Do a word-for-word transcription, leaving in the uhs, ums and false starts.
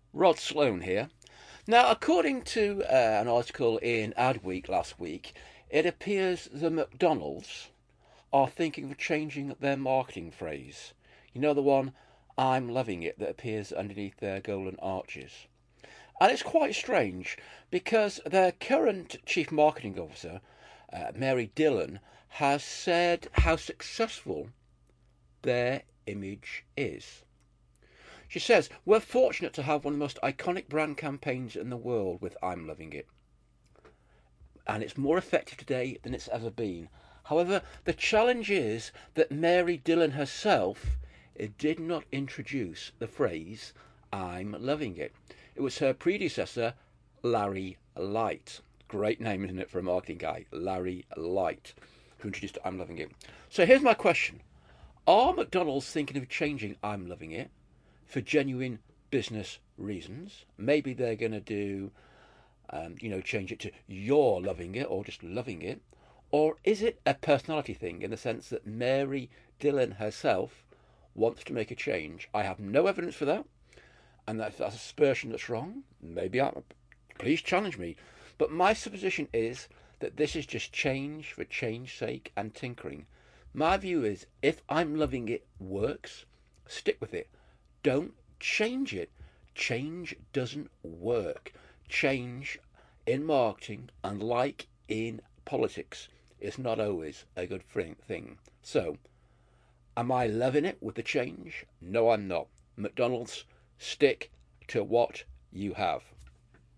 Rod Sloan here. Now, according to uh, an article in Adweek last week, it appears the McDonald's are thinking of changing their marketing phrase. You know, the one, "I'm loving it," that appears underneath their golden arches. And it's quite strange because their current chief marketing officer, uh, Mary Dillon, has said how successful their image is. She says, "We're fortunate to have one of the most iconic brand campaigns in the world with I'm Loving It. And it's more effective today than it's ever been. However, the challenge is that Mary Dillon herself did not introduce the phrase I'm loving it. It was her predecessor, Larry Light. Great name, isn't it, for a marketing guy? Larry Light, who introduced I'm loving it. So here's my question. Are McDonald's thinking of changing I'm loving it for genuine business reasons? Maybe they're going to do, um, you know, change it to you're loving it or just loving it. Or is it a personality thing in the sense that Mary Dillon herself wants to make a change? I have no evidence for that, and that's, that's a suspicion that's wrong. Maybe I, please challenge me. But my supposition is that this is just change for change's sake and tinkering. My view is if I'm loving it works, stick with it. Don't change it. Change doesn't work. Change in marketing, unlike in politics, is not always a good thing. So, am I loving it with the change? No, I'm not. McDonald's, stick to what you have.